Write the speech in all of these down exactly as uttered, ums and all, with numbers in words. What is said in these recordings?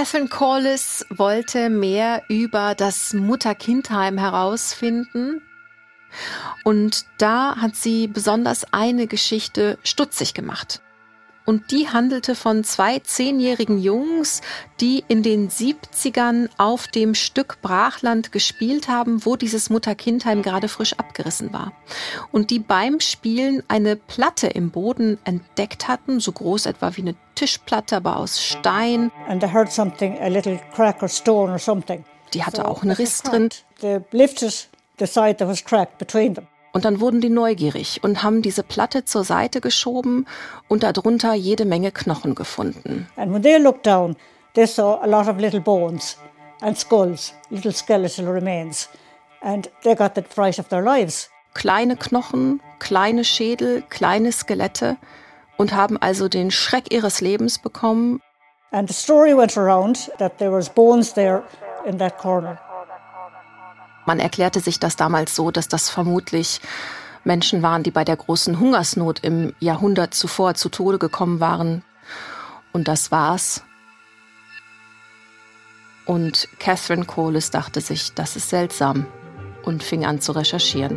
Catherine Corliss wollte mehr über das Mutter-Kind-Heim herausfinden. Und da hat sie besonders eine Geschichte stutzig gemacht. Und die handelte von zwei zehnjährigen Jungs, die in den siebzigern auf dem Stück Brachland gespielt haben, wo dieses Mutter-Kind-Heim gerade frisch abgerissen war. Und die beim Spielen eine Platte im Boden entdeckt hatten, so groß etwa wie eine Tischplatte, aber aus Stein. And they heard something, a little crack or stone or something. Die hatte auch einen Riss drin. They lifted the side that was cracked between them. Und dann wurden die neugierig und haben diese Platte zur Seite geschoben und darunter jede Menge Knochen gefunden. And when they looked down, they saw a lot of little bones and skulls, little skeletal remains. And they got the fright of their lives. Kleine Knochen, kleine Schädel, kleine Skelette und haben also den Schreck ihres Lebens bekommen. And the story went around that there was bones there in that corner. Man erklärte sich das damals so, dass das vermutlich Menschen waren, die bei der großen Hungersnot im Jahrhundert zuvor zu Tode gekommen waren. Und das war's. Und Catherine Corliss dachte sich, das ist seltsam und fing an zu recherchieren.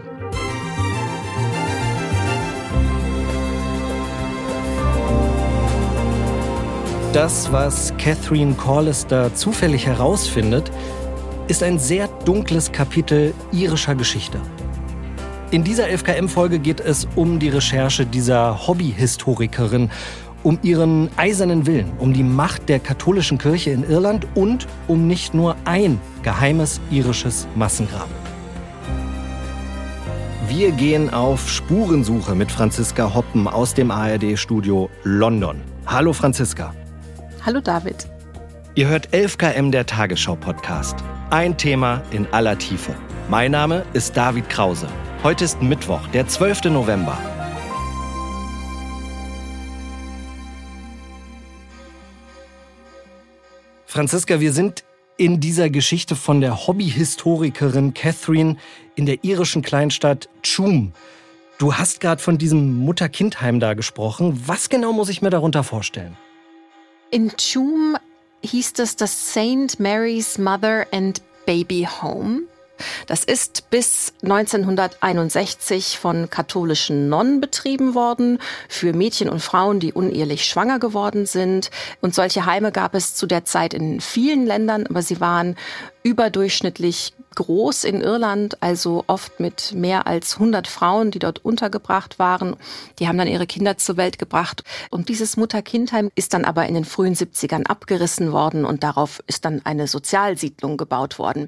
Das, was Catherine Corliss da zufällig herausfindet, ist ein sehr dunkles Kapitel irischer Geschichte. In dieser elf K M-Folge geht es um die Recherche dieser Hobbyhistorikerin, um ihren eisernen Willen, um die Macht der katholischen Kirche in Irland und um nicht nur ein geheimes irisches Massengrab. Wir gehen auf Spurensuche mit Franziska Hoppen aus dem A R D-Studio London. Hallo Franziska. Hallo David. Ihr hört elf K M, der Tagesschau-Podcast. Ein Thema in aller Tiefe. Mein Name ist David Krause. Heute ist Mittwoch, der zwölfte November. Franziska, wir sind in dieser Geschichte von der Hobbyhistorikerin Catherine in der irischen Kleinstadt Tuam. Du hast gerade von diesem Mutter-Kind-Heim da gesprochen. Was genau muss ich mir darunter vorstellen? In Tuam hieß es das Saint Mary's Mother and Baby Home. Das ist bis neunzehnhunderteinundsechzig von katholischen Nonnen betrieben worden, für Mädchen und Frauen, die unehelich schwanger geworden sind. Und solche Heime gab es zu der Zeit in vielen Ländern, aber sie waren überdurchschnittlich groß in Irland, also oft mit mehr als hundert Frauen, die dort untergebracht waren. Die haben dann ihre Kinder zur Welt gebracht. Und dieses Mutter-Kind-Heim ist dann aber in den frühen siebzigern abgerissen worden und darauf ist dann eine Sozialsiedlung gebaut worden.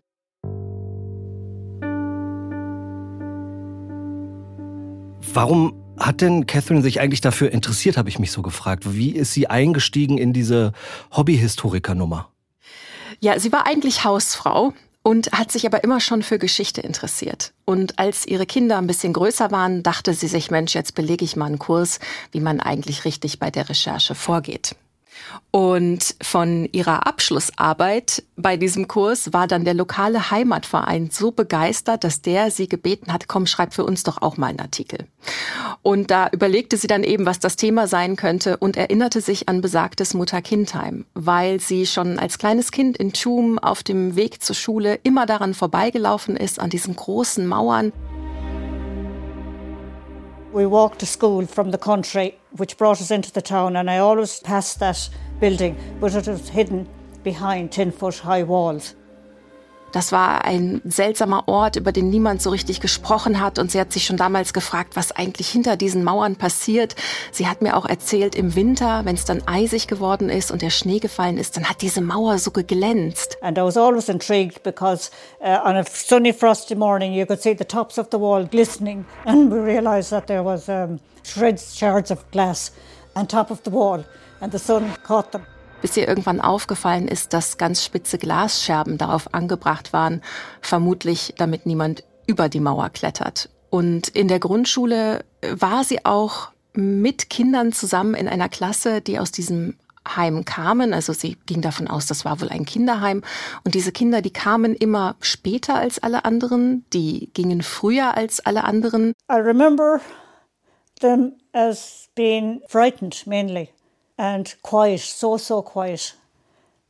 Warum hat denn Catherine sich eigentlich dafür interessiert, habe ich mich so gefragt. Wie ist sie eingestiegen in diese Hobbyhistoriker-Nummer? Ja, sie war eigentlich Hausfrau und hat sich aber immer schon für Geschichte interessiert. Und als ihre Kinder ein bisschen größer waren, dachte sie sich, Mensch, jetzt belege ich mal einen Kurs, wie man eigentlich richtig bei der Recherche vorgeht. Und von ihrer Abschlussarbeit bei diesem Kurs war dann der lokale Heimatverein so begeistert, dass der sie gebeten hat, komm, schreib für uns doch auch mal einen Artikel. Und da überlegte sie dann eben, was das Thema sein könnte und erinnerte sich an besagtes Mutter-Kind-Heim, weil sie schon als kleines Kind in Tuam auf dem Weg zur Schule immer daran vorbeigelaufen ist, an diesen großen Mauern. We walked to school from the country, which brought us into the town, and I always passed that building, but it was hidden behind ten-foot-high walls. Das war ein seltsamer Ort, über den niemand so richtig gesprochen hat. Und sie hat sich schon damals gefragt, was eigentlich hinter diesen Mauern passiert. Sie hat mir auch erzählt, im Winter, wenn es dann eisig geworden ist und der Schnee gefallen ist, dann hat diese Mauer so geglänzt. And I was always intrigued because uh, on a sunny, frosty morning you could see the tops of the wall glistening. And we realized that there was um, shreds, shards of glass on top of the wall and the sun caught them. Bis ihr irgendwann aufgefallen ist, dass ganz spitze Glasscherben darauf angebracht waren, vermutlich damit niemand über die Mauer klettert. Und in der Grundschule war sie auch mit Kindern zusammen in einer Klasse, die aus diesem Heim kamen. Also sie ging davon aus, das war wohl ein Kinderheim. Und diese Kinder, die kamen immer später als alle anderen, die gingen früher als alle anderen. I remember them as being frightened mainly. And quiet, so, so quiet.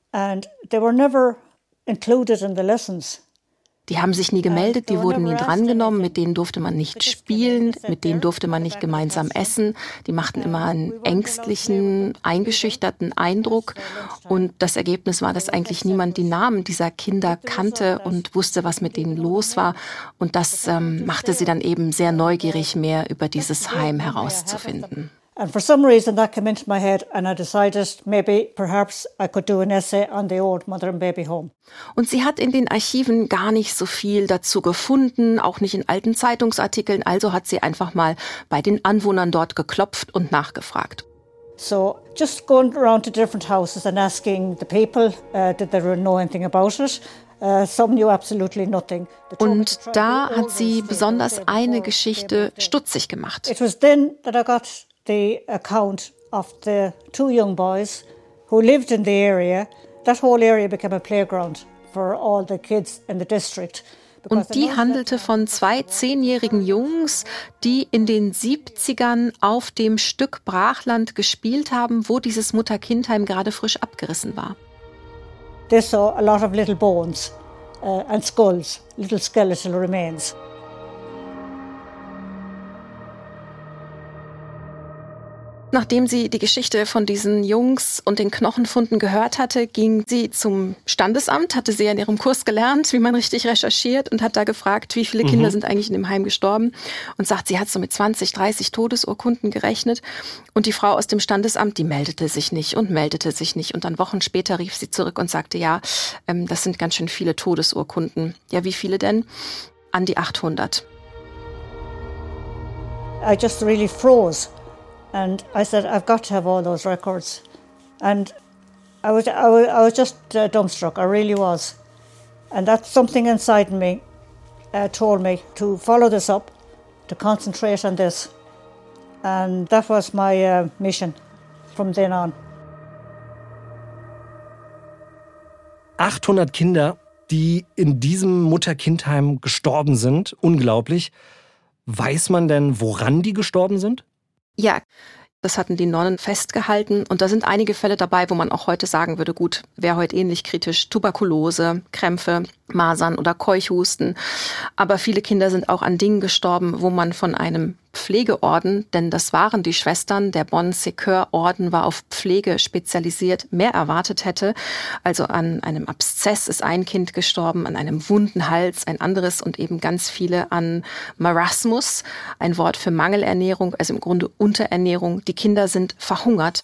And they were never included in the lessons. Die haben sich nie gemeldet, die wurden nie drangenommen, mit denen durfte man nicht spielen, mit denen durfte man nicht gemeinsam essen. Die machten immer einen ängstlichen, eingeschüchterten Eindruck. Und das Ergebnis war, dass eigentlich niemand die Namen dieser Kinder kannte und wusste, was mit denen los war. Und das ähm, machte sie dann eben sehr neugierig, mehr über dieses Heim herauszufinden. And for some reason that came into my head and I decided maybe perhaps I could do an essay on the old mother and baby home. Und sie hat in den Archiven gar nicht so viel dazu gefunden, auch nicht in alten Zeitungsartikeln, also hat sie einfach mal bei den Anwohnern dort geklopft und nachgefragt. So just going around to different houses and asking the people, uh, did they know anything about it? Uh, some knew absolutely nothing. Und da hat sie besonders eine Geschichte stutzig gemacht. It was then that I got the account of the two young boys who lived in the area. That whole area became a playground for all the kids in the district. Und die handelte von zwei zehnjährigen Jungs, die in den siebzigern auf dem Stück Brachland gespielt haben, wo dieses Mutter-Kind-Heim gerade frisch abgerissen war. They saw a lot of little bones uh, and skulls, little skeletal remains. Nachdem sie die Geschichte von diesen Jungs und den Knochenfunden gehört hatte, ging sie zum Standesamt, hatte sie in ihrem Kurs gelernt, wie man richtig recherchiert und hat da gefragt, wie viele Kinder mhm. sind eigentlich in dem Heim gestorben und sagt, sie hat so mit zwanzig, dreißig Todesurkunden gerechnet und die Frau aus dem Standesamt, die meldete sich nicht und meldete sich nicht und dann Wochen später rief sie zurück und sagte, ja, ähm, das sind ganz schön viele Todesurkunden. Ja, wie viele denn? An die achthundert. I just really froze. And I said, I've got to have all those records. And I was, I was, I was just uh, dumbstruck, I really was. And that's something inside me uh, told me to follow this up, to concentrate on this. And that was my uh, mission from then on. achthundert Kinder, die in diesem Mutter-Kind-Heim gestorben sind. Unglaublich. Weiß man denn, woran die gestorben sind? Ja, das hatten die Nonnen festgehalten. Und da sind einige Fälle dabei, wo man auch heute sagen würde, gut, wäre heute ähnlich kritisch. Tuberkulose, Krämpfe, Masern oder Keuchhusten. Aber viele Kinder sind auch an Dingen gestorben, wo man von einem Pflegeorden, denn das waren die Schwestern, der Bon-Secours-Orden war auf Pflege spezialisiert, mehr erwartet hätte. Also an einem Abszess ist ein Kind gestorben, an einem wunden Hals ein anderes und eben ganz viele an Marasmus, ein Wort für Mangelernährung, also im Grunde Unterernährung. Die Kinder sind verhungert.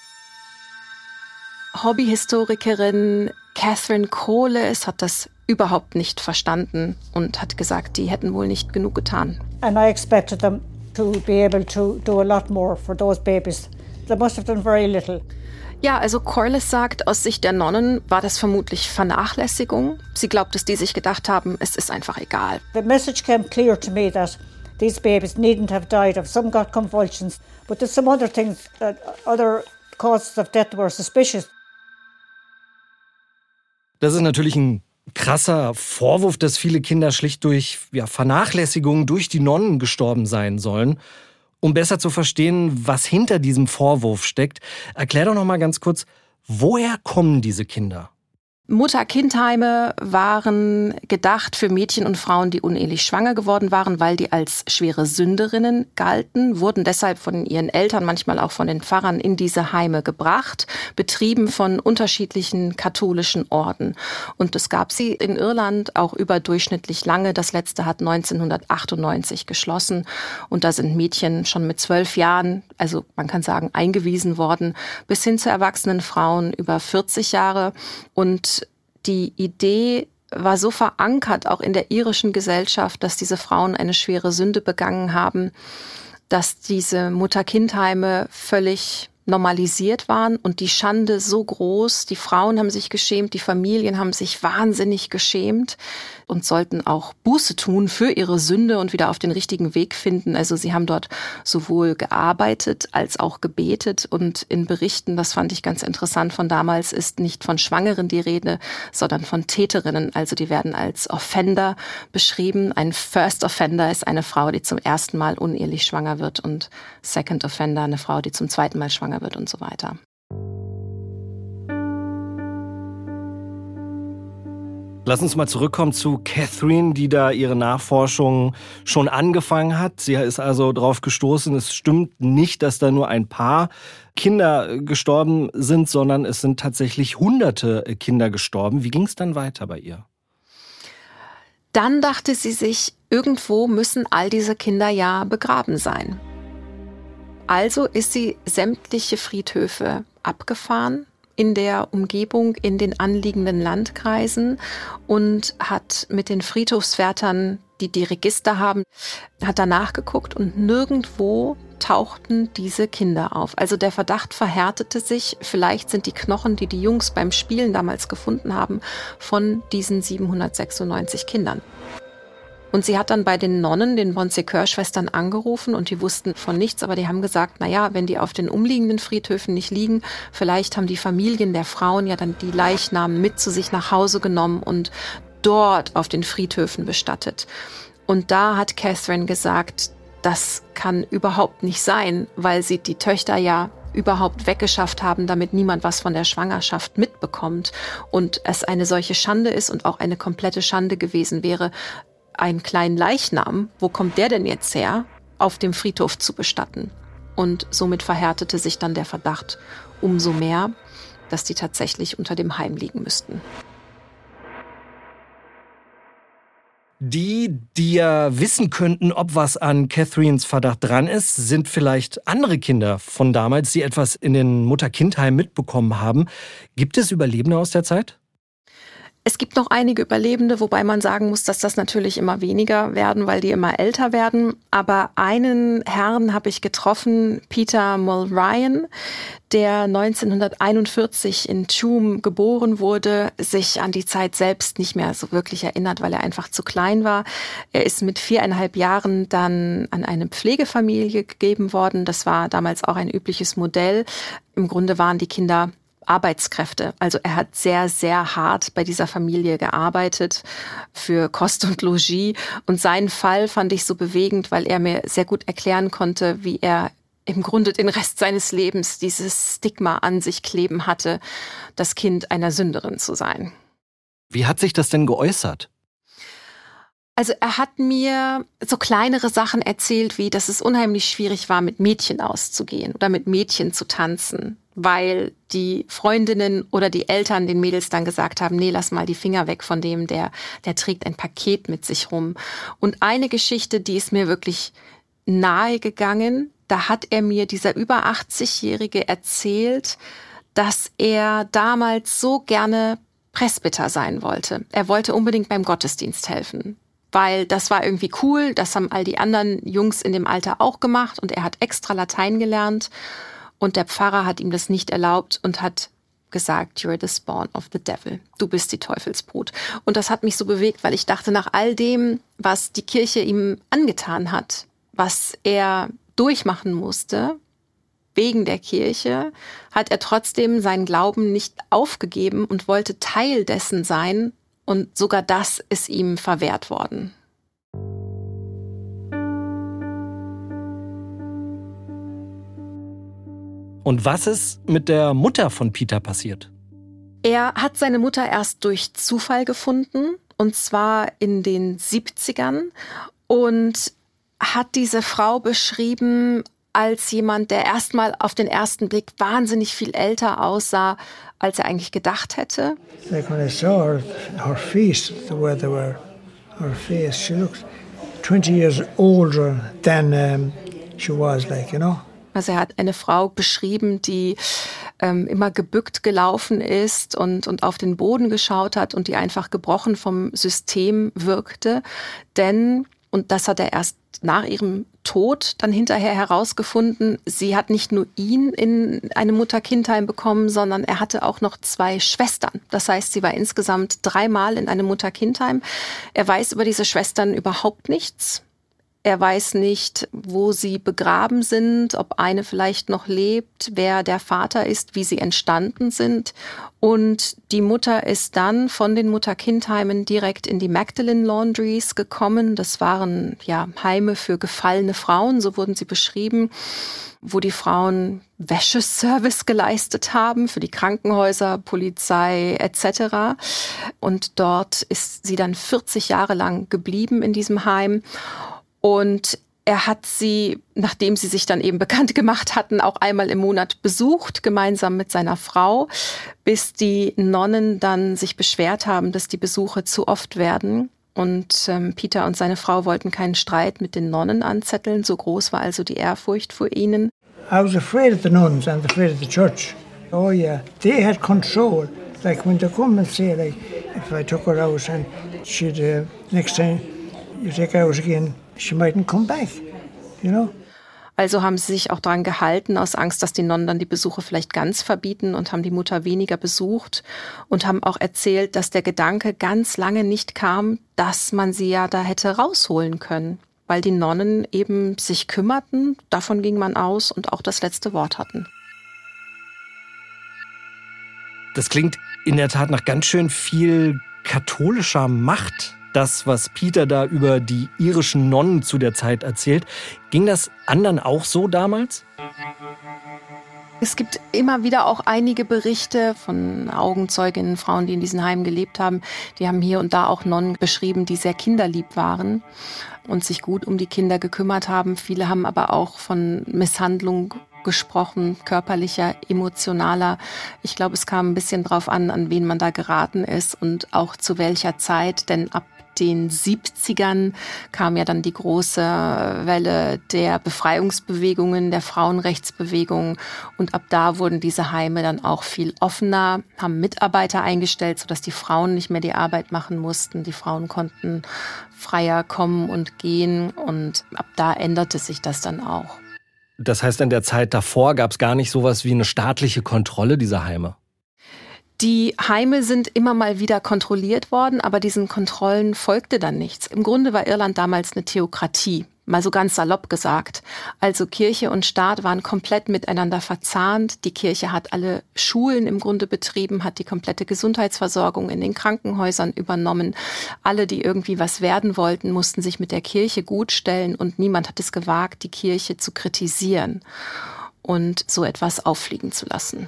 Hobbyhistorikerin Catherine Coles hat das überhaupt nicht verstanden und hat gesagt, die hätten wohl nicht genug getan. And I expected them to be able to do a lot more for those babies. They must have done very little. Ja, also Corliss sagt, aus Sicht der Nonnen war das vermutlich Vernachlässigung. Sie glaubt, dass die sich gedacht haben, es ist einfach egal. The message came clear to me that these babies needn't have died of some got convulsions, but there's some other things, uh, other causes of death were suspicious. Das ist natürlich ein krasser Vorwurf, dass viele Kinder schlicht durch ja, Vernachlässigung durch die Nonnen gestorben sein sollen. Um besser zu verstehen, was hinter diesem Vorwurf steckt, erklär doch noch mal ganz kurz, woher kommen diese Kinder? Mutter-Kind-Heime waren gedacht für Mädchen und Frauen, die unehelich schwanger geworden waren, weil die als schwere Sünderinnen galten, wurden deshalb von ihren Eltern, manchmal auch von den Pfarrern in diese Heime gebracht, betrieben von unterschiedlichen katholischen Orden. Und es gab sie in Irland auch überdurchschnittlich lange. Das letzte hat neunzehnhundertachtundneunzig geschlossen. Und da sind Mädchen schon mit zwölf Jahren, also man kann sagen eingewiesen worden, bis hin zu erwachsenen Frauen über vierzig Jahre. Und die Idee war so verankert, auch in der irischen Gesellschaft, dass diese Frauen eine schwere Sünde begangen haben, dass diese Mutter-Kind-Heime völlig normalisiert waren und die Schande so groß. Die Frauen haben sich geschämt, die Familien haben sich wahnsinnig geschämt und sollten auch Buße tun für ihre Sünde und wieder auf den richtigen Weg finden. Also sie haben dort sowohl gearbeitet als auch gebetet und in Berichten, das fand ich ganz interessant von damals, ist nicht von Schwangeren die Rede, sondern von Täterinnen. Also die werden als Offender beschrieben. Ein First Offender ist eine Frau, die zum ersten Mal unehelich schwanger wird und Second Offender eine Frau, die zum zweiten Mal schwanger wird und so weiter. Lass uns mal zurückkommen zu Catherine, die da ihre Nachforschungen schon angefangen hat. Sie ist also drauf gestoßen, es stimmt nicht, dass da nur ein paar Kinder gestorben sind, sondern es sind tatsächlich hunderte Kinder gestorben. Wie ging es dann weiter bei ihr? Dann dachte sie sich, irgendwo müssen all diese Kinder ja begraben sein. Also ist sie sämtliche Friedhöfe abgefahren in der Umgebung, in den anliegenden Landkreisen und hat mit den Friedhofswärtern, die die Register haben, hat danach geguckt und nirgendwo tauchten diese Kinder auf. Also der Verdacht verhärtete sich, vielleicht sind die Knochen, die die Jungs beim Spielen damals gefunden haben, von diesen siebenhundertsechsundneunzig Kindern. Und sie hat dann bei den Nonnen, den Bonsecoeur-Schwestern, angerufen und die wussten von nichts, aber die haben gesagt, na ja, wenn die auf den umliegenden Friedhöfen nicht liegen, vielleicht haben die Familien der Frauen ja dann die Leichnamen mit zu sich nach Hause genommen und dort auf den Friedhöfen bestattet. Und da hat Catherine gesagt, das kann überhaupt nicht sein, weil sie die Töchter ja überhaupt weggeschafft haben, damit niemand was von der Schwangerschaft mitbekommt. Und es eine solche Schande ist und auch eine komplette Schande gewesen wäre, einen kleinen Leichnam, wo kommt der denn jetzt her, auf dem Friedhof zu bestatten. Und somit verhärtete sich dann der Verdacht umso mehr, dass die tatsächlich unter dem Heim liegen müssten. Die, die ja wissen könnten, ob was an Catherines Verdacht dran ist, sind vielleicht andere Kinder von damals, die etwas in den Mutter-Kind-Heim mitbekommen haben. Gibt es Überlebende aus der Zeit? Es gibt noch einige Überlebende, wobei man sagen muss, dass das natürlich immer weniger werden, weil die immer älter werden. Aber einen Herrn habe ich getroffen, Peter Mulryan, der neunzehnhunderteinundvierzig in Tuam geboren wurde, sich an die Zeit selbst nicht mehr so wirklich erinnert, weil er einfach zu klein war. Er ist mit viereinhalb Jahren dann an eine Pflegefamilie gegeben worden. Das war damals auch ein übliches Modell. Im Grunde waren die Kinder Arbeitskräfte. Also er hat sehr, sehr hart bei dieser Familie gearbeitet für Kost und Logis. Und seinen Fall fand ich so bewegend, weil er mir sehr gut erklären konnte, wie er im Grunde den Rest seines Lebens dieses Stigma an sich kleben hatte, das Kind einer Sünderin zu sein. Wie hat sich das denn geäußert? Also er hat mir so kleinere Sachen erzählt, wie dass es unheimlich schwierig war, mit Mädchen auszugehen oder mit Mädchen zu tanzen, weil die Freundinnen oder die Eltern den Mädels dann gesagt haben, nee, lass mal die Finger weg von dem, der, der trägt ein Paket mit sich rum. Und eine Geschichte, die ist mir wirklich nahe gegangen, da hat er mir, dieser über achtzig-Jährige, erzählt, dass er damals so gerne Presbyter sein wollte. Er wollte unbedingt beim Gottesdienst helfen, weil das war irgendwie cool, das haben all die anderen Jungs in dem Alter auch gemacht und er hat extra Latein gelernt und der Pfarrer hat ihm das nicht erlaubt und hat gesagt, you're the spawn of the devil, du bist die Teufelsbrut. Und das hat mich so bewegt, weil ich dachte, nach all dem, was die Kirche ihm angetan hat, was er durchmachen musste, wegen der Kirche, hat er trotzdem seinen Glauben nicht aufgegeben und wollte Teil dessen sein. Und sogar das ist ihm verwehrt worden. Und was ist mit der Mutter von Peter passiert? Er hat seine Mutter erst durch Zufall gefunden, und zwar in den siebzigern, und hat diese Frau beschrieben als jemand, der erstmal auf den ersten Blick wahnsinnig viel älter aussah, als er eigentlich gedacht hätte. Like when I saw her, her face, the way they were, her face, she looked twenty years older than um, she was, like, you know. Also er hat eine Frau beschrieben, die ähm, immer gebückt gelaufen ist und, und auf den Boden geschaut hat und die einfach gebrochen vom System wirkte. Denn, und das hat er erst nach ihrem Tod dann hinterher herausgefunden, sie hat nicht nur ihn in einem Mutter-Kind-Heim bekommen, sondern er hatte auch noch zwei Schwestern. Das heißt, sie war insgesamt dreimal in einem Mutter-Kind-Heim. Er weiß über diese Schwestern überhaupt nichts. Er weiß nicht, wo sie begraben sind, ob eine vielleicht noch lebt, wer der Vater ist, wie sie entstanden sind. Und die Mutter ist dann von den Mutter-Kind-Heimen direkt in die Magdalen Laundries gekommen. Das waren ja Heime für gefallene Frauen, so wurden sie beschrieben, wo die Frauen Wäscheservice geleistet haben für die Krankenhäuser, Polizei et cetera. Und dort ist sie dann vierzig Jahre lang geblieben in diesem Heim. Und er hat sie, nachdem sie sich dann eben bekannt gemacht hatten, auch einmal im Monat besucht, gemeinsam mit seiner Frau, bis die Nonnen dann sich beschwert haben, dass die Besuche zu oft werden. Und ähm, Peter und seine Frau wollten keinen Streit mit den Nonnen anzetteln, so groß war also die Ehrfurcht vor ihnen. I was afraid of the nuns and afraid of the church. Oh yeah, they had control. Like when they come and say, like, if I took her out and she'd, uh, next time you take her out again, she mightn't come back, you know. Also haben sie sich auch daran gehalten, aus Angst, dass die Nonnen dann die Besuche vielleicht ganz verbieten, und haben die Mutter weniger besucht und haben auch erzählt, dass der Gedanke ganz lange nicht kam, dass man sie ja da hätte rausholen können, weil die Nonnen eben sich kümmerten, davon ging man aus, und auch das letzte Wort hatten. Das klingt in der Tat nach ganz schön viel katholischer Macht. Das, was Peter da über die irischen Nonnen zu der Zeit erzählt. Ging das anderen auch so damals? Es gibt immer wieder auch einige Berichte von Augenzeuginnen, Frauen, die in diesen Heimen gelebt haben. Die haben hier und da auch Nonnen beschrieben, die sehr kinderlieb waren und sich gut um die Kinder gekümmert haben. Viele haben aber auch von Misshandlung gesprochen, körperlicher, emotionaler. Ich glaube, es kam ein bisschen drauf an, an wen man da geraten ist und auch zu welcher Zeit, denn ab den siebzigern kam ja dann die große Welle der Befreiungsbewegungen, der Frauenrechtsbewegung, und ab da wurden diese Heime dann auch viel offener, haben Mitarbeiter eingestellt, sodass die Frauen nicht mehr die Arbeit machen mussten. Die Frauen konnten freier kommen und gehen, und ab da änderte sich das dann auch. Das heißt, in der Zeit davor gab es gar nicht sowas wie eine staatliche Kontrolle dieser Heime? Die Heime sind immer mal wieder kontrolliert worden, aber diesen Kontrollen folgte dann nichts. Im Grunde war Irland damals eine Theokratie, mal so ganz salopp gesagt. Also Kirche und Staat waren komplett miteinander verzahnt. Die Kirche hat alle Schulen im Grunde betrieben, hat die komplette Gesundheitsversorgung in den Krankenhäusern übernommen. Alle, die irgendwie was werden wollten, mussten sich mit der Kirche gutstellen, und niemand hat es gewagt, die Kirche zu kritisieren und so etwas auffliegen zu lassen.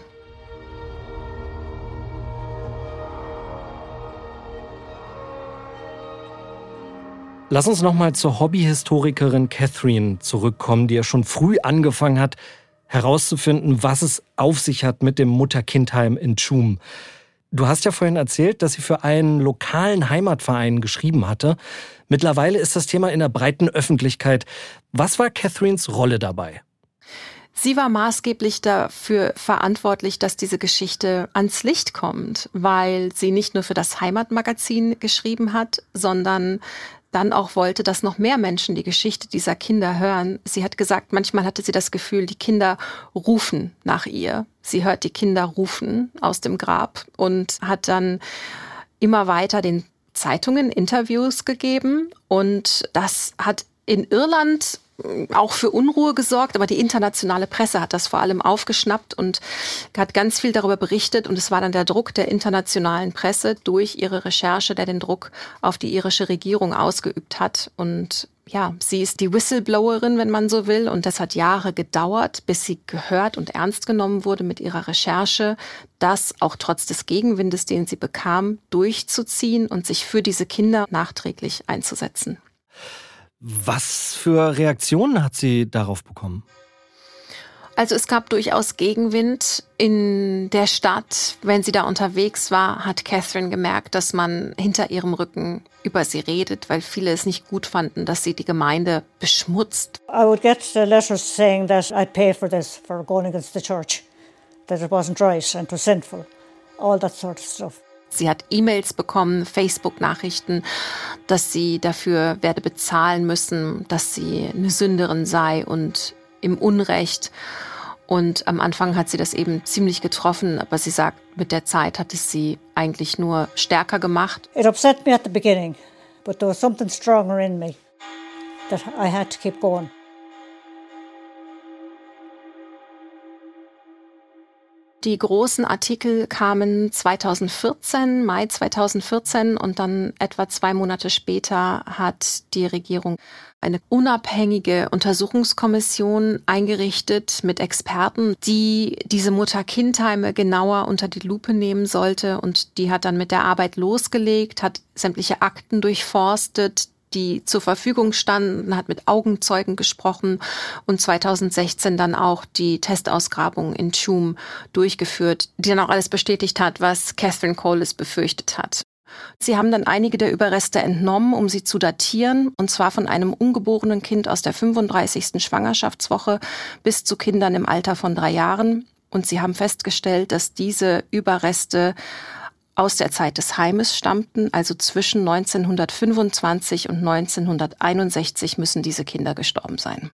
Lass uns noch mal zur Hobbyhistorikerin Catherine zurückkommen, die ja schon früh angefangen hat, herauszufinden, was es auf sich hat mit dem Mutter-Kind-Heim in Tuam. Du hast ja vorhin erzählt, dass sie für einen lokalen Heimatverein geschrieben hatte. Mittlerweile ist das Thema in der breiten Öffentlichkeit. Was war Catherines Rolle dabei? Sie war maßgeblich dafür verantwortlich, dass diese Geschichte ans Licht kommt, weil sie nicht nur für das Heimatmagazin geschrieben hat, sondern dann auch wollte, dass noch mehr Menschen die Geschichte dieser Kinder hören. Sie hat gesagt, manchmal hatte sie das Gefühl, die Kinder rufen nach ihr. Sie hört die Kinder rufen aus dem Grab und hat dann immer weiter den Zeitungen Interviews gegeben. Und das hat in Irland auch für Unruhe gesorgt, aber die internationale Presse hat das vor allem aufgeschnappt und hat ganz viel darüber berichtet, und es war dann der Druck der internationalen Presse durch ihre Recherche, der den Druck auf die irische Regierung ausgeübt hat. Und ja, sie ist die Whistleblowerin, wenn man so will, und das hat Jahre gedauert, bis sie gehört und ernst genommen wurde mit ihrer Recherche, das auch trotz des Gegenwindes, den sie bekam, durchzuziehen und sich für diese Kinder nachträglich einzusetzen. Was für Reaktionen hat sie darauf bekommen? Also es gab durchaus Gegenwind in der Stadt. Wenn sie da unterwegs war, hat Catherine gemerkt, dass man hinter ihrem Rücken über sie redet, weil viele es nicht gut fanden, dass sie die Gemeinde beschmutzt. I would get letters saying that I'd pay for this, for going against the church, that it wasn't right and it was sinful, all that sort of stuff. Sie hat E-Mails bekommen, Facebook-Nachrichten, dass sie dafür werde bezahlen müssen, dass sie eine Sünderin sei und im Unrecht. Und am Anfang hat sie das eben ziemlich getroffen, aber sie sagt, mit der Zeit hat es sie eigentlich nur stärker gemacht. It upset me at the beginning, but there was something stronger in me. that I had to keep going. Die großen Artikel kamen zweitausendvierzehn, Mai zweitausendvierzehn, und dann etwa zwei Monate später hat die Regierung eine unabhängige Untersuchungskommission eingerichtet mit Experten, die diese Mutter-Kind-Heime genauer unter die Lupe nehmen sollte. Und die hat dann mit der Arbeit losgelegt, hat sämtliche Akten durchforstet, die zur Verfügung standen, hat mit Augenzeugen gesprochen und zweitausendsechzehn dann auch die Testausgrabung in Tuam durchgeführt, die dann auch alles bestätigt hat, was Catherine Collis befürchtet hat. Sie haben dann einige der Überreste entnommen, um sie zu datieren, und zwar von einem ungeborenen Kind aus der fünfunddreißigsten Schwangerschaftswoche bis zu Kindern im Alter von drei Jahren. Und sie haben festgestellt, dass diese Überreste aus der Zeit des Heimes stammten, also zwischen neunzehnhundertfünfundzwanzig und neunzehnhunderteinundsechzig müssen diese Kinder gestorben sein.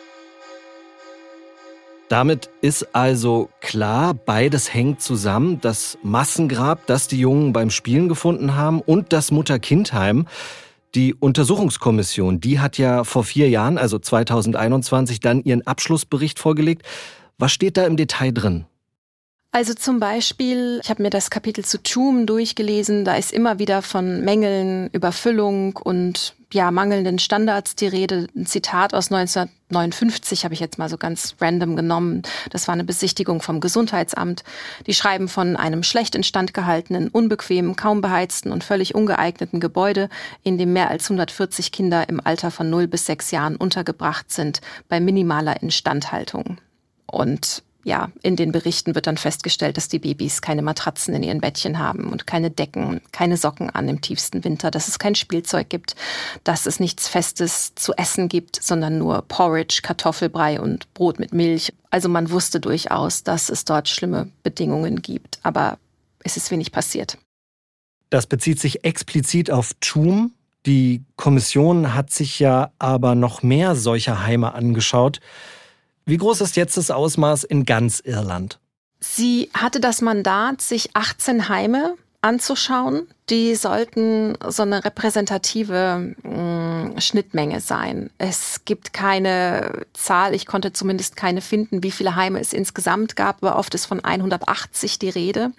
Damit ist also klar, beides hängt zusammen. Das Massengrab, das die Jungen beim Spielen gefunden haben, und das Mutter-Kind-Heim. Die Untersuchungskommission, die hat ja vor vier Jahren, also zweitausendeinundzwanzig, dann ihren Abschlussbericht vorgelegt. Was steht da im Detail drin? Also zum Beispiel, ich habe mir das Kapitel zu Tuam durchgelesen, da ist immer wieder von Mängeln, Überfüllung und ja, mangelnden Standards die Rede. Ein Zitat aus neunzehnhundertneunundfünfzig habe ich jetzt mal so ganz random genommen. Das war eine Besichtigung vom Gesundheitsamt. Die schreiben von einem schlecht instand gehaltenen, unbequemen, kaum beheizten und völlig ungeeigneten Gebäude, in dem mehr als hundertvierzig Kinder im Alter von null bis sechs Jahren untergebracht sind, bei minimaler Instandhaltung. Und ja, in den Berichten wird dann festgestellt, dass die Babys keine Matratzen in ihren Bettchen haben und keine Decken, keine Socken an im tiefsten Winter, dass es kein Spielzeug gibt, dass es nichts Festes zu essen gibt, sondern nur Porridge, Kartoffelbrei und Brot mit Milch. Also man wusste durchaus, dass es dort schlimme Bedingungen gibt, aber es ist wenig passiert. Das bezieht sich explizit auf Tuam. Die Kommission hat sich ja aber noch mehr solcher Heime angeschaut. Wie groß ist jetzt das Ausmaß in ganz Irland? Sie hatte das Mandat, sich achtzehn Heime anzuschauen. Die sollten so eine repräsentative mh, Schnittmenge sein. Es gibt keine Zahl, ich konnte zumindest keine finden, wie viele Heime es insgesamt gab, aber oft ist von hundertachtzig die Rede.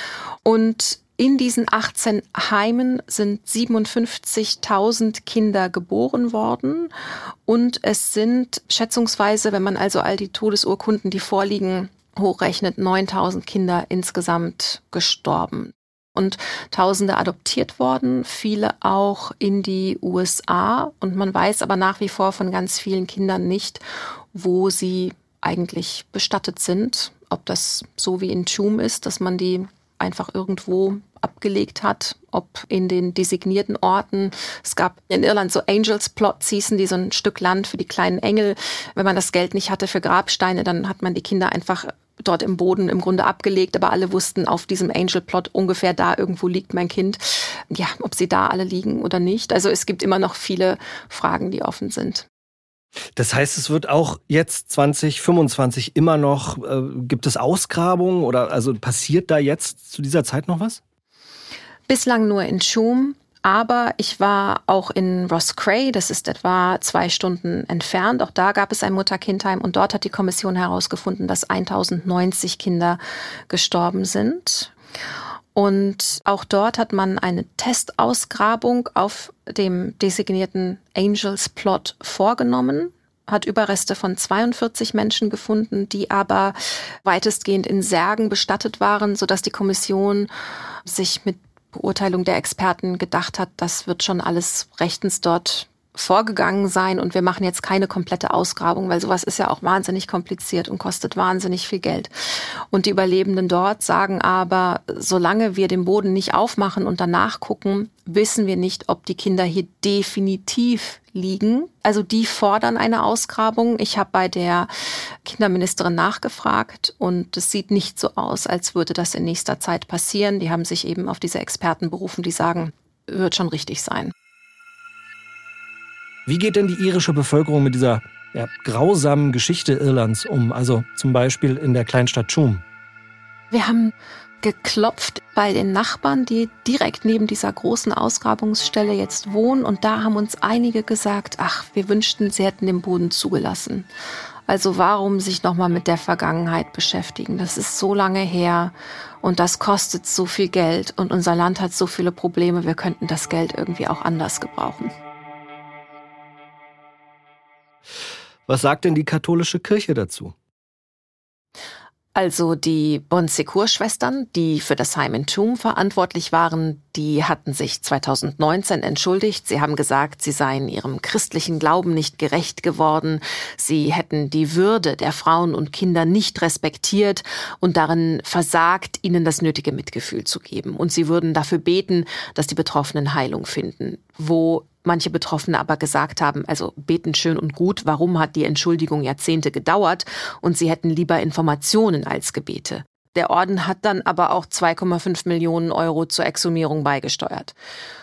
Und in diesen achtzehn Heimen sind siebenundfünfzigtausend Kinder geboren worden und es sind schätzungsweise, wenn man also all die Todesurkunden, die vorliegen, hochrechnet, neuntausend Kinder insgesamt gestorben. Und Tausende adoptiert worden, viele auch in die U S A. Und man weiß aber nach wie vor von ganz vielen Kindern nicht, wo sie eigentlich bestattet sind. Ob das so wie in Tuam ist, dass man die einfach irgendwo abgelegt hat, ob in den designierten Orten. Es gab in Irland so Angels Plots, hießen die, so ein Stück Land für die kleinen Engel. Wenn man das Geld nicht hatte für Grabsteine, dann hat man die Kinder einfach dort im Boden im Grunde abgelegt. Aber alle wussten, auf diesem Angel Plot ungefähr da irgendwo liegt mein Kind. Ja, ob sie da alle liegen oder nicht. Also es gibt immer noch viele Fragen, die offen sind. Das heißt, es wird auch jetzt zwanzig fünfundzwanzig immer noch, äh, gibt es Ausgrabungen oder also passiert da jetzt zu dieser Zeit noch was? Bislang nur in Tuam, aber ich war auch in Roscrea, das ist etwa zwei Stunden entfernt. Auch da gab es ein Mutter-Kind-Heim und dort hat die Kommission herausgefunden, dass tausendneunzig Kinder gestorben sind. Und auch dort hat man eine Testausgrabung auf dem designierten Angels Plot vorgenommen, hat Überreste von zweiundvierzig Menschen gefunden, die aber weitestgehend in Särgen bestattet waren, sodass die Kommission sich mit Beurteilung der Experten gedacht hat, das wird schon alles rechtens dort vorgegangen sein und wir machen jetzt keine komplette Ausgrabung, weil sowas ist ja auch wahnsinnig kompliziert und kostet wahnsinnig viel Geld. Und die Überlebenden dort sagen aber, solange wir den Boden nicht aufmachen und danach gucken, wissen wir nicht, ob die Kinder hier definitiv liegen. Also die fordern eine Ausgrabung. Ich habe bei der Kinderministerin nachgefragt und es sieht nicht so aus, als würde das in nächster Zeit passieren. Die haben sich eben auf diese Experten berufen, die sagen, wird schon richtig sein. Wie geht denn die irische Bevölkerung mit dieser ja, grausamen Geschichte Irlands um? Also zum Beispiel in der Kleinstadt Tuam. Wir haben geklopft bei den Nachbarn, die direkt neben dieser großen Ausgrabungsstelle jetzt wohnen. Und da haben uns einige gesagt, ach, wir wünschten, sie hätten den Boden zugelassen. Also warum sich nochmal mit der Vergangenheit beschäftigen? Das ist so lange her und das kostet so viel Geld und unser Land hat so viele Probleme, wir könnten das Geld irgendwie auch anders gebrauchen. Was sagt denn die katholische Kirche dazu? Also die Bon Secours-Schwestern, die für das Heim in Tuam verantwortlich waren, die hatten sich zweitausendneunzehn entschuldigt. Sie haben gesagt, sie seien ihrem christlichen Glauben nicht gerecht geworden. Sie hätten die Würde der Frauen und Kinder nicht respektiert und darin versagt, ihnen das nötige Mitgefühl zu geben. Und sie würden dafür beten, dass die Betroffenen Heilung finden. Wo manche Betroffene aber gesagt haben, also beten schön und gut, warum hat die Entschuldigung Jahrzehnte gedauert und sie hätten lieber Informationen als Gebete. Der Orden hat dann aber auch zwei Komma fünf Millionen Euro zur Exhumierung beigesteuert.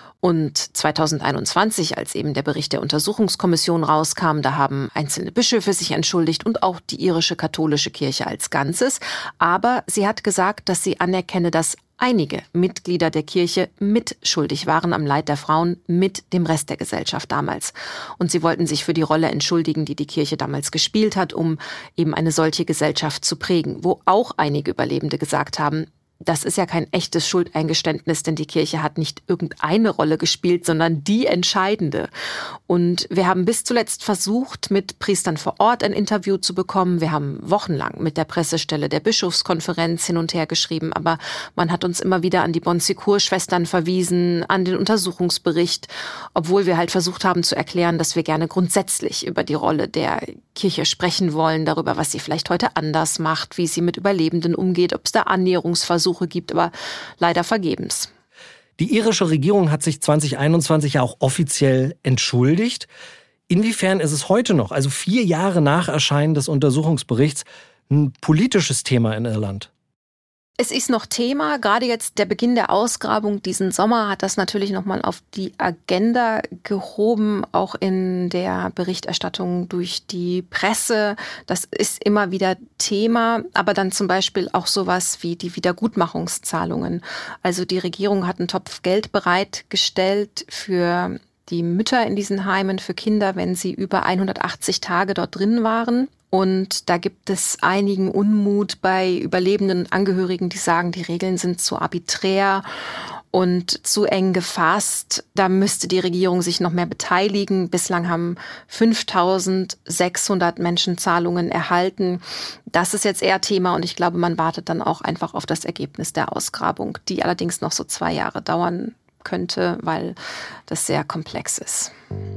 Und zweitausendeinundzwanzig, als eben der Bericht der Untersuchungskommission rauskam, da haben einzelne Bischöfe sich entschuldigt und auch die irische katholische Kirche als Ganzes. Aber sie hat gesagt, dass sie anerkenne, dass einige Mitglieder der Kirche mitschuldig waren am Leid der Frauen mit dem Rest der Gesellschaft damals. Und sie wollten sich für die Rolle entschuldigen, die die Kirche damals gespielt hat, um eben eine solche Gesellschaft zu prägen, wo auch einige Überlebende gesagt haben, das ist ja kein echtes Schuldeingeständnis, denn die Kirche hat nicht irgendeine Rolle gespielt, sondern die entscheidende. Und wir haben bis zuletzt versucht, mit Priestern vor Ort ein Interview zu bekommen. Wir haben wochenlang mit der Pressestelle der Bischofskonferenz hin und her geschrieben, aber man hat uns immer wieder an die Bon Secours-Schwestern verwiesen, an den Untersuchungsbericht, obwohl wir halt versucht haben zu erklären, dass wir gerne grundsätzlich über die Rolle der Kirche sprechen wollen, darüber, was sie vielleicht heute anders macht, wie sie mit Überlebenden umgeht, ob es da Annäherungsversuche gibt, aber leider vergebens. Die irische Regierung hat sich zwanzig einundzwanzig ja auch offiziell entschuldigt. Inwiefern ist es heute noch, also vier Jahre nach Erscheinen des Untersuchungsberichts, ein politisches Thema in Irland? Es ist noch Thema. Gerade jetzt der Beginn der Ausgrabung diesen Sommer hat das natürlich nochmal auf die Agenda gehoben, auch in der Berichterstattung durch die Presse. Das ist immer wieder Thema, aber dann zum Beispiel auch sowas wie die Wiedergutmachungszahlungen. Also die Regierung hat einen Topf Geld bereitgestellt für die Mütter in diesen Heimen, für Kinder, wenn sie über hundertachtzig Tage dort drin waren. Und da gibt es einigen Unmut bei überlebenden Angehörigen, die sagen, die Regeln sind zu arbiträr und zu eng gefasst. Da müsste die Regierung sich noch mehr beteiligen. Bislang haben fünftausendsechshundert Menschen Zahlungen erhalten. Das ist jetzt eher Thema und ich glaube, man wartet dann auch einfach auf das Ergebnis der Ausgrabung, die allerdings noch so zwei Jahre dauern könnte, weil das sehr komplex ist.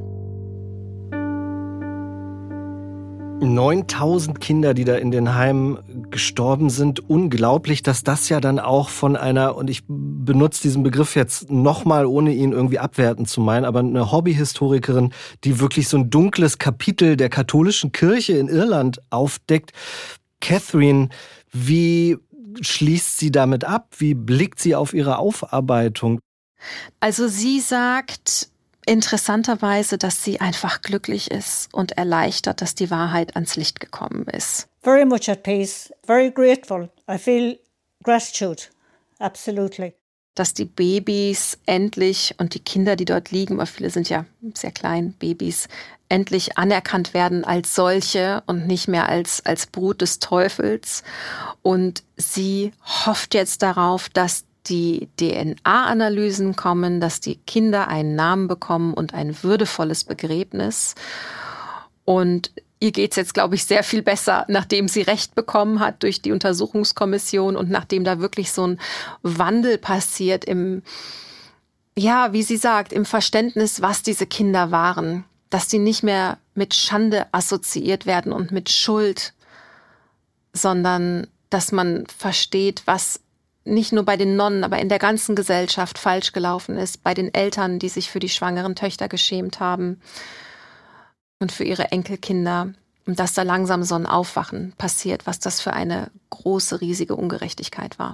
neuntausend Kinder, die da in den Heimen gestorben sind. Unglaublich, dass das ja dann auch von einer, und ich benutze diesen Begriff jetzt nochmal, ohne ihn irgendwie abwertend zu meinen, aber eine Hobbyhistorikerin, die wirklich so ein dunkles Kapitel der katholischen Kirche in Irland aufdeckt. Catherine, wie schließt sie damit ab? Wie blickt sie auf ihre Aufarbeitung? Also sie sagt interessanterweise, dass sie einfach glücklich ist und erleichtert, dass die Wahrheit ans Licht gekommen ist. Very much at peace, very grateful. I feel gratitude, absolutely. Dass die Babys endlich und die Kinder, die dort liegen, weil viele sind ja sehr klein, Babys, endlich anerkannt werden als solche und nicht mehr als, als Brut des Teufels. Und sie hofft jetzt darauf, dass die D N A-Analysen kommen, dass die Kinder einen Namen bekommen und ein würdevolles Begräbnis. Und ihr geht's jetzt, glaube ich, sehr viel besser, nachdem sie Recht bekommen hat durch die Untersuchungskommission und nachdem da wirklich so ein Wandel passiert im, ja, wie sie sagt, im Verständnis, was diese Kinder waren. Dass sie nicht mehr mit Schande assoziiert werden und mit Schuld, sondern dass man versteht, was nicht nur bei den Nonnen, aber in der ganzen Gesellschaft falsch gelaufen ist, bei den Eltern, die sich für die schwangeren Töchter geschämt haben und für ihre Enkelkinder. Und dass da langsam so ein Aufwachen passiert, was das für eine große, riesige Ungerechtigkeit war.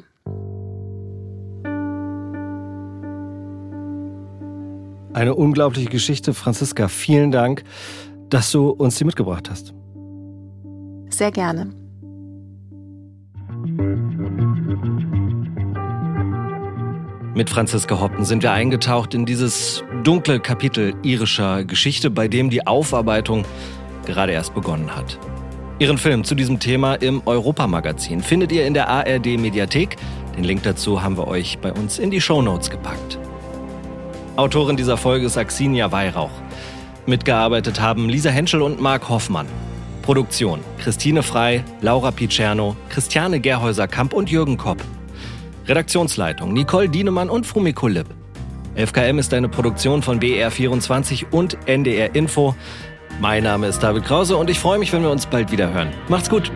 Eine unglaubliche Geschichte. Franziska, vielen Dank, dass du uns die mitgebracht hast. Sehr gerne. Mit Franziska Hoppen sind wir eingetaucht in dieses dunkle Kapitel irischer Geschichte, bei dem die Aufarbeitung gerade erst begonnen hat. Ihren Film zu diesem Thema im Europa-Magazin findet ihr in der A R D-Mediathek. Den Link dazu haben wir euch bei uns in die Shownotes gepackt. Autorin dieser Folge ist Axinia Weihrauch. Mitgearbeitet haben Lisa Henschel und Marc Hoffmann. Produktion Christine Frey, Laura Picerno, Christiane Gerhäuser-Kamp und Jürgen Kopp. Redaktionsleitung Nicole Dienemann und Fumiko Lipp. F K M ist eine Produktion von B R vierundzwanzig und N D R Info. Mein Name ist David Krause und ich freue mich, wenn wir uns bald wieder hören. Macht's gut!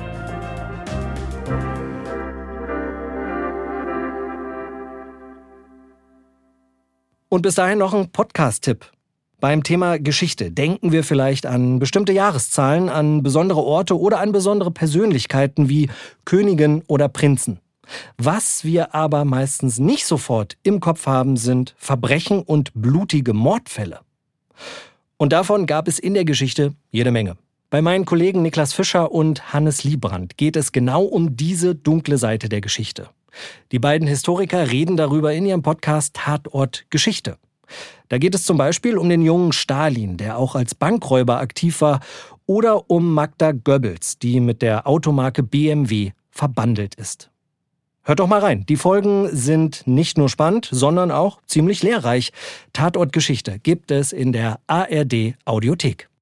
Und bis dahin noch ein Podcast-Tipp. Beim Thema Geschichte denken wir vielleicht an bestimmte Jahreszahlen, an besondere Orte oder an besondere Persönlichkeiten wie Königen oder Prinzen. Was wir aber meistens nicht sofort im Kopf haben, sind Verbrechen und blutige Mordfälle. Und davon gab es in der Geschichte jede Menge. Bei meinen Kollegen Niklas Fischer und Hannes Liebrand geht es genau um diese dunkle Seite der Geschichte. Die beiden Historiker reden darüber in ihrem Podcast Tatort Geschichte. Da geht es zum Beispiel um den jungen Stalin, der auch als Bankräuber aktiv war, oder um Magda Goebbels, die mit der Automarke B M W verbandelt ist. Hört doch mal rein. Die Folgen sind nicht nur spannend, sondern auch ziemlich lehrreich. Tatort Geschichte gibt es in der A R D Audiothek.